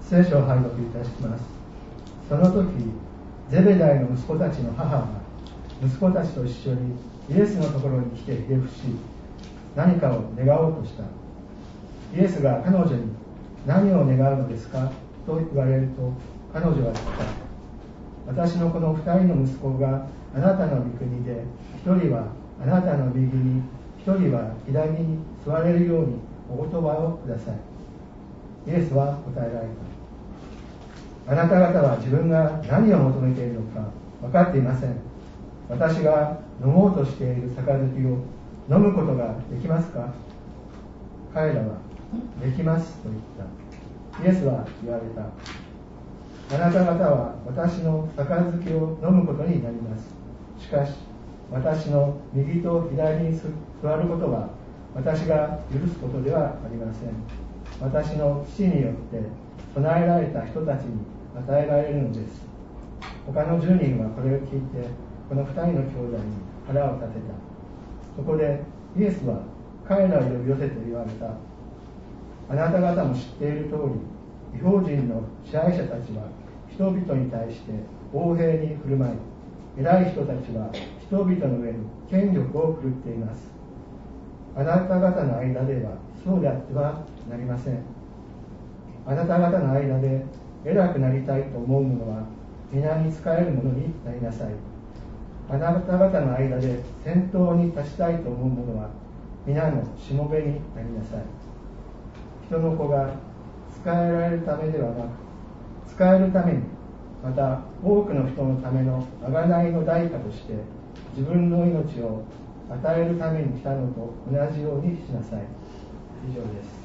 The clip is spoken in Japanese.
聖書を拝読いたします。その時、ゼベダイの息子たちの母が息子たちと一緒にイエスのところに来てひれ伏し、何かを願おうとした。イエスが彼女に何を願うのですかと言われると、彼女は言った。私のこの2人の息子があなたの御国で、1人はあなたの右に、1人は左に座れるようにお言葉をください。イエスは答えられた。あなた方は自分が何を求めているのか分かっていません。私が飲もうとしている杯を飲むことができますか？彼らはできますと言った。イエスは言われた。あなた方は私の杯を飲むことになります。しかし私の右と左に座ることは私が許すことではありません。私の父によって備えられた人たちに与えられるのです。他の10人はこれを聞いて、この2人の兄弟に腹を立てた。そこでイエスは彼らを呼び寄せて言われた。あなた方も知っている通り、異邦人の支配者たちは人々に対して横柄に振る舞い、偉い人たちは人々の上に権力を振るっています。あなた方の間ではそうであってはなりません。あなた方の間で偉くなりたいと思う者は皆に仕える者になりなさい。あなた方の間で先頭に立ちたいと思う者は皆のしもべになりなさい。人の子が仕えられるためではなく、仕えるために、また多くの人のための贖いの代価として自分の命を与えるために来たのと同じようにしなさい。以上です。